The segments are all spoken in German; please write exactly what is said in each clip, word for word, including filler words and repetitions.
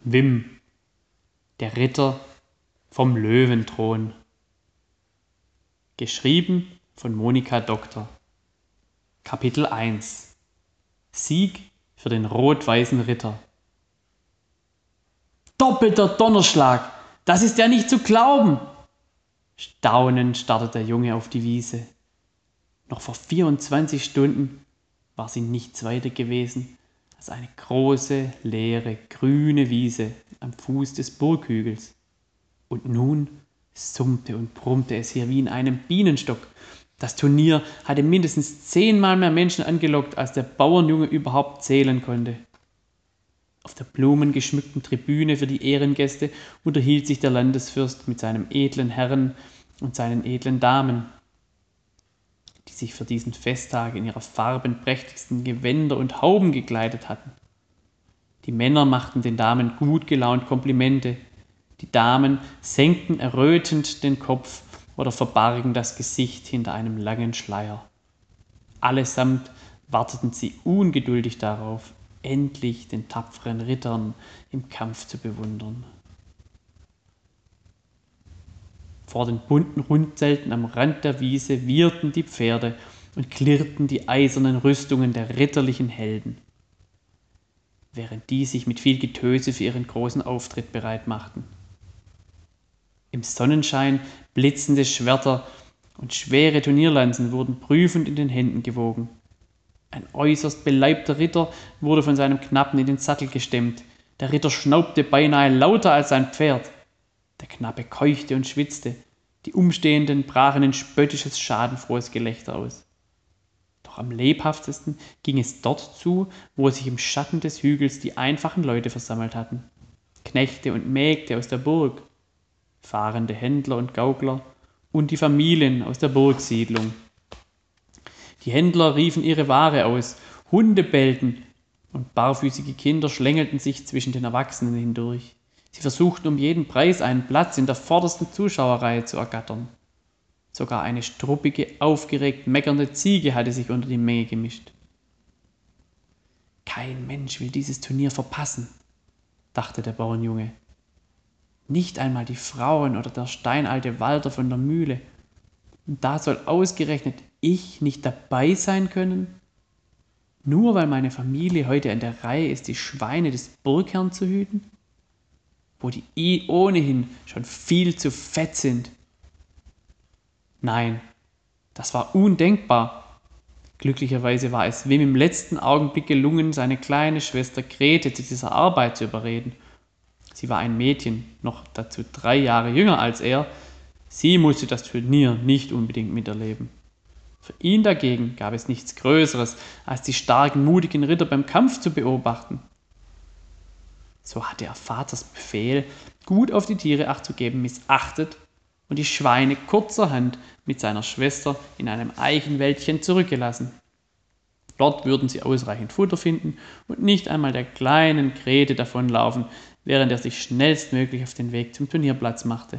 Wim, der Ritter vom Löwenthron. Geschrieben von Monika Doktor. Kapitel eins. Sieg für den rot-weißen Ritter. Doppelter Donnerschlag! Das ist ja nicht zu glauben! Staunend starrte der Junge auf die Wiese. Noch vor vierundzwanzig Stunden war sie nichts weiter gewesen als eine große, leere, grüne Wiese am Fuß des Burghügels. Und nun summte und brummte es hier wie in einem Bienenstock. Das Turnier hatte mindestens zehnmal mehr Menschen angelockt, als der Bauernjunge überhaupt zählen konnte. Auf der blumengeschmückten Tribüne für die Ehrengäste unterhielt sich der Landesfürst mit seinem edlen Herren und seinen edlen Damen, die sich für diesen Festtag in ihrer farbenprächtigsten Gewänder und Hauben gekleidet hatten. Die Männer machten den Damen gut gelaunt Komplimente, die Damen senkten errötend den Kopf oder verbargen das Gesicht hinter einem langen Schleier. Allesamt warteten sie ungeduldig darauf, endlich den tapferen Rittern im Kampf zu bewundern. Vor den bunten Rundzelten am Rand der Wiese wieherten die Pferde und klirrten die eisernen Rüstungen der ritterlichen Helden, während die sich mit viel Getöse für ihren großen Auftritt bereit machten. Im Sonnenschein blitzende Schwerter und schwere Turnierlanzen wurden prüfend in den Händen gewogen. Ein äußerst beleibter Ritter wurde von seinem Knappen in den Sattel gestemmt. Der Ritter schnaubte beinahe lauter als sein Pferd. Der Knappe keuchte und schwitzte. Die Umstehenden brachen in spöttisches, schadenfrohes Gelächter aus. Doch am lebhaftesten ging es dort zu, wo sich im Schatten des Hügels die einfachen Leute versammelt hatten. Knechte und Mägde aus der Burg, fahrende Händler und Gaukler und die Familien aus der Burgsiedlung. Die Händler riefen ihre Ware aus, Hunde bellten und barfüßige Kinder schlängelten sich zwischen den Erwachsenen hindurch. Sie versuchten um jeden Preis einen Platz in der vordersten Zuschauerreihe zu ergattern. Sogar eine struppige, aufgeregt meckernde Ziege hatte sich unter die Menge gemischt. Kein Mensch will dieses Turnier verpassen, dachte der Bauernjunge. Nicht einmal die Frauen oder der steinalte Walter von der Mühle. Und da soll ausgerechnet ich nicht dabei sein können? Nur weil meine Familie heute an der Reihe ist, die Schweine des Burgherrn zu hüten? Wo die I ohnehin schon viel zu fett sind. Nein, das war undenkbar. Glücklicherweise war es Wim im letzten Augenblick gelungen, seine kleine Schwester Grete zu dieser Arbeit zu überreden. Sie war ein Mädchen, noch dazu drei Jahre jünger als er. Sie musste das Turnier nicht unbedingt miterleben. Für ihn dagegen gab es nichts Größeres, als die starken, mutigen Ritter beim Kampf zu beobachten. So hatte er Vaters Befehl, gut auf die Tiere Acht zu geben, missachtet und die Schweine kurzerhand mit seiner Schwester in einem Eichenwäldchen zurückgelassen. Dort würden sie ausreichend Futter finden und nicht einmal der kleinen Grete davonlaufen, während er sich schnellstmöglich auf den Weg zum Turnierplatz machte.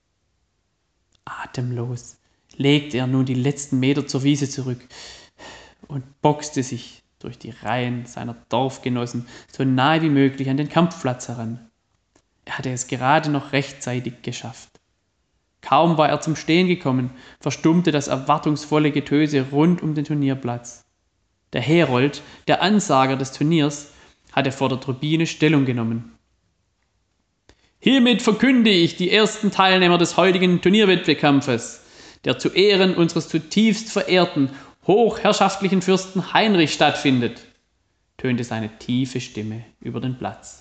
Atemlos legte er nun die letzten Meter zur Wiese zurück und boxte sich durch die Reihen seiner Dorfgenossen so nahe wie möglich an den Kampfplatz heran. Er hatte es gerade noch rechtzeitig geschafft. Kaum war er zum Stehen gekommen, verstummte das erwartungsvolle Getöse rund um den Turnierplatz. Der Herold, der Ansager des Turniers, hatte vor der Tribüne Stellung genommen. Hiermit verkünde ich die ersten Teilnehmer des heutigen Turnierwettkampfes, der zu Ehren unseres zutiefst verehrten, hochherrschaftlichen Fürsten Heinrich stattfindet, tönte seine tiefe Stimme über den Platz.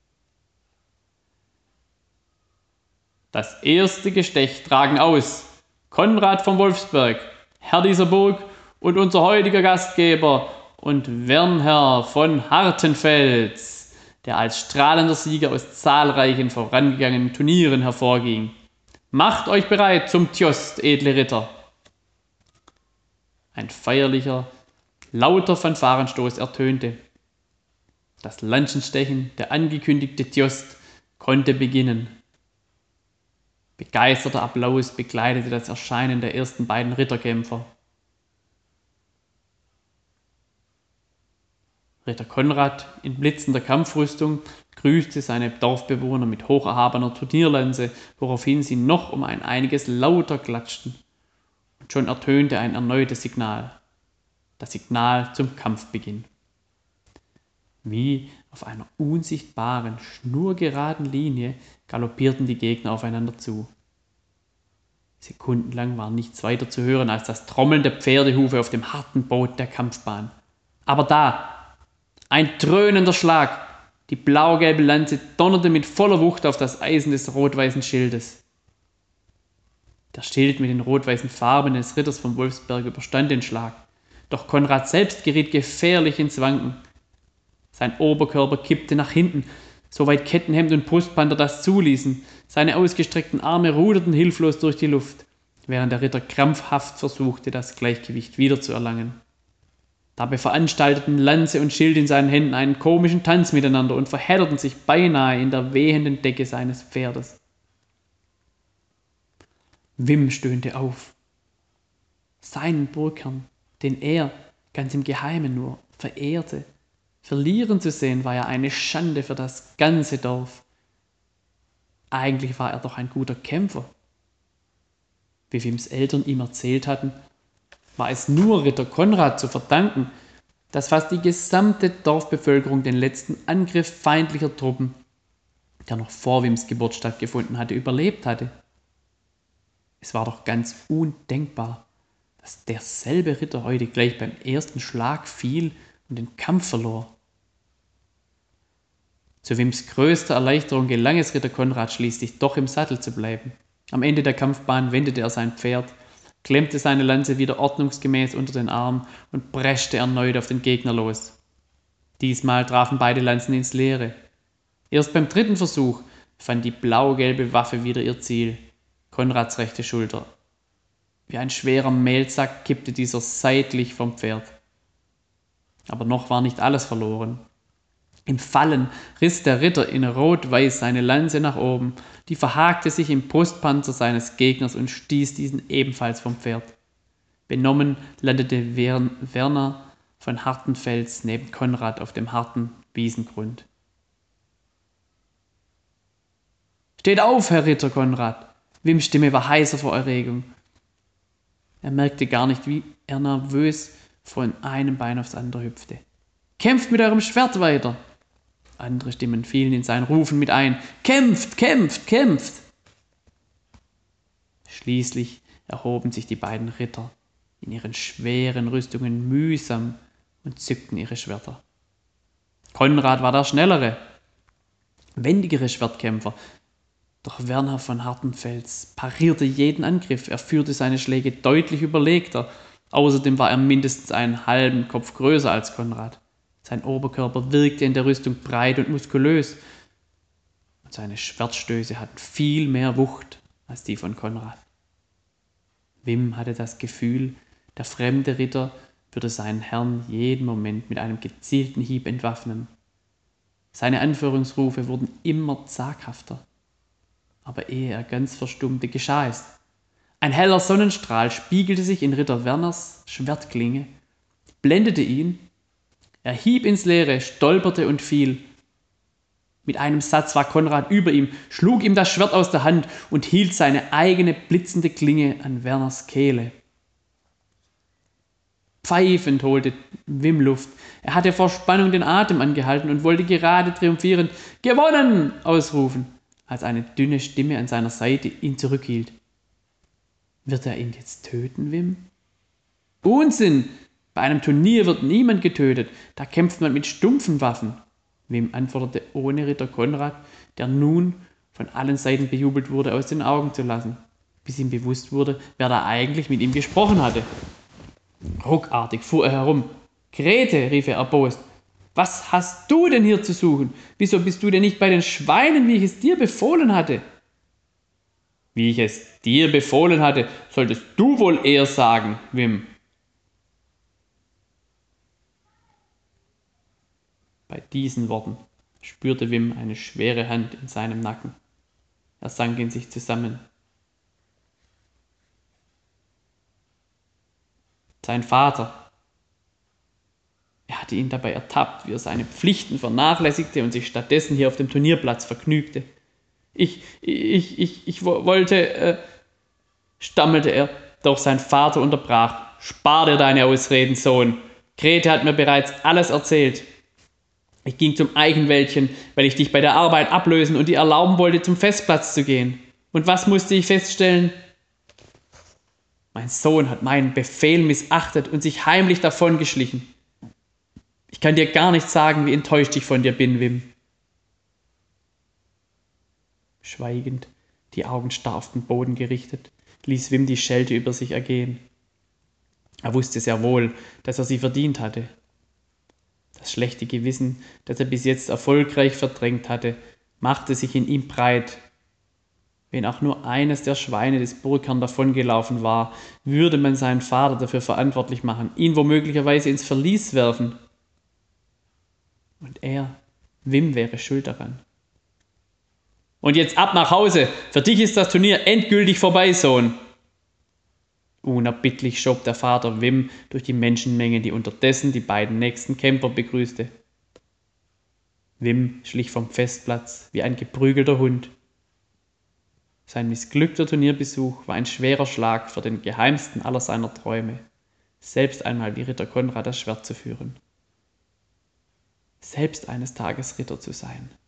Das erste Gestech tragen aus Konrad von Wolfsberg, Herr dieser Burg und unser heutiger Gastgeber und Wernher von Hartenfels, der als strahlender Sieger aus zahlreichen vorangegangenen Turnieren hervorging. Macht euch bereit zum Tjost, edle Ritter! Ein feierlicher, lauter Fanfarenstoß ertönte. Das Lanzenstechen, der angekündigte Tjost, konnte beginnen. Begeisterter Applaus begleitete das Erscheinen der ersten beiden Ritterkämpfer. Ritter Konrad in blitzender Kampfrüstung grüßte seine Dorfbewohner mit hocherhabener Turnierlanze, woraufhin sie noch um ein einiges lauter klatschten. Und schon ertönte ein erneutes Signal. Das Signal zum Kampfbeginn. Wie auf einer unsichtbaren, schnurgeraden Linie galoppierten die Gegner aufeinander zu. Sekundenlang war nichts weiter zu hören als das Trommeln der Pferdehufe auf dem harten Boden der Kampfbahn. Aber da, ein dröhnender Schlag, die blau-gelbe Lanze donnerte mit voller Wucht auf das Eisen des rot-weißen Schildes. Der Schild mit den rot-weißen Farben des Ritters von Wolfsberg überstand den Schlag, doch Konrad selbst geriet gefährlich ins Wanken. Sein Oberkörper kippte nach hinten, soweit Kettenhemd und Brustpanzer das zuließen. Seine ausgestreckten Arme ruderten hilflos durch die Luft, während der Ritter krampfhaft versuchte, das Gleichgewicht wiederzuerlangen. Dabei veranstalteten Lanze und Schild in seinen Händen einen komischen Tanz miteinander und verhedderten sich beinahe in der wehenden Decke seines Pferdes. Wim stöhnte auf. Seinen Burgherrn, den er ganz im Geheimen nur verehrte, verlieren zu sehen, war ja eine Schande für das ganze Dorf. Eigentlich war er doch ein guter Kämpfer. Wie Wims Eltern ihm erzählt hatten, war es nur Ritter Konrad zu verdanken, dass fast die gesamte Dorfbevölkerung den letzten Angriff feindlicher Truppen, der noch vor Wims Geburt stattgefunden hatte, überlebt hatte. Es war doch ganz undenkbar, dass derselbe Ritter heute gleich beim ersten Schlag fiel und den Kampf verlor. Zu Wims größter Erleichterung gelang es Ritter Konrad schließlich doch im Sattel zu bleiben. Am Ende der Kampfbahn wendete er sein Pferd, klemmte seine Lanze wieder ordnungsgemäß unter den Arm und preschte erneut auf den Gegner los. Diesmal trafen beide Lanzen ins Leere. Erst beim dritten Versuch fand die blau-gelbe Waffe wieder ihr Ziel, Konrads rechte Schulter. Wie ein schwerer Mehlsack kippte dieser seitlich vom Pferd. Aber noch war nicht alles verloren. Im Fallen riss der Ritter in Rot-Weiß seine Lanze nach oben, die verhakte sich im Brustpanzer seines Gegners und stieß diesen ebenfalls vom Pferd. Benommen landete Werner von Hartenfels neben Konrad auf dem harten Wiesengrund. »Steht auf, Herr Ritter Konrad!« Wims Stimme war heiser vor Erregung. Er merkte gar nicht, wie er nervös von einem Bein aufs andere hüpfte. »Kämpft mit eurem Schwert weiter!« Andere Stimmen fielen in sein Rufen mit ein. »Kämpft, kämpft, kämpft!« Schließlich erhoben sich die beiden Ritter in ihren schweren Rüstungen mühsam und zückten ihre Schwerter. Konrad war der schnellere, wendigere Schwertkämpfer, doch Werner von Hartenfels parierte jeden Angriff, er führte seine Schläge deutlich überlegter, außerdem war er mindestens einen halben Kopf größer als Konrad. Sein Oberkörper wirkte in der Rüstung breit und muskulös und seine Schwertstöße hatten viel mehr Wucht als die von Konrad. Wim hatte das Gefühl, der fremde Ritter würde seinen Herrn jeden Moment mit einem gezielten Hieb entwaffnen. Seine Anführungsrufe wurden immer zaghafter. Aber ehe er ganz verstummte, geschah es. Ein heller Sonnenstrahl spiegelte sich in Ritter Werners Schwertklinge, blendete ihn. Er hieb ins Leere, stolperte und fiel. Mit einem Satz war Konrad über ihm, schlug ihm das Schwert aus der Hand und hielt seine eigene blitzende Klinge an Werners Kehle. Pfeifend holte Wim Luft. Er hatte vor Spannung den Atem angehalten und wollte gerade triumphierend »Gewonnen!« ausrufen, als eine dünne Stimme an seiner Seite ihn zurückhielt. »Wird er ihn jetzt töten, Wim?« »Unsinn! Bei einem Turnier wird niemand getötet, da kämpft man mit stumpfen Waffen«, Wim antwortete ohne Ritter Konrad, der nun von allen Seiten bejubelt wurde, aus den Augen zu lassen, bis ihm bewusst wurde, wer da eigentlich mit ihm gesprochen hatte. Ruckartig fuhr er herum. »Grete«, rief er erbost, »was hast du denn hier zu suchen? Wieso bist du denn nicht bei den Schweinen, wie ich es dir befohlen hatte?« »Wie ich es dir befohlen hatte, solltest du wohl eher sagen, Wim.« Bei diesen Worten spürte Wim eine schwere Hand in seinem Nacken. Er sank in sich zusammen. Sein Vater. Er hatte ihn dabei ertappt, wie er seine Pflichten vernachlässigte und sich stattdessen hier auf dem Turnierplatz vergnügte. Ich, ich, ich, ich wollte, äh, stammelte er, doch sein Vater unterbrach. Spar dir deine Ausreden, Sohn. Grete hat mir bereits alles erzählt. Ich ging zum Eichenwäldchen, weil ich dich bei der Arbeit ablösen und dir erlauben wollte, zum Festplatz zu gehen. Und was musste ich feststellen? Mein Sohn hat meinen Befehl missachtet und sich heimlich davongeschlichen. Ich kann dir gar nicht sagen, wie enttäuscht ich von dir bin, Wim. Schweigend, die Augen starr auf den Boden gerichtet, ließ Wim die Schelte über sich ergehen. Er wusste sehr wohl, dass er sie verdient hatte. Das schlechte Gewissen, das er bis jetzt erfolgreich verdrängt hatte, machte sich in ihm breit. Wenn auch nur eines der Schweine des Burgherrn davongelaufen war, würde man seinen Vater dafür verantwortlich machen, ihn womöglicherweise ins Verlies werfen. Und er, Wim, wäre schuld daran. Und jetzt ab nach Hause! Für dich ist das Turnier endgültig vorbei, Sohn! Unerbittlich schob der Vater Wim durch die Menschenmenge, die unterdessen die beiden nächsten Camper begrüßte. Wim schlich vom Festplatz wie ein geprügelter Hund. Sein missglückter Turnierbesuch war ein schwerer Schlag für den geheimsten aller seiner Träume, selbst einmal wie Ritter Konrad das Schwert zu führen. Selbst eines Tages Ritter zu sein.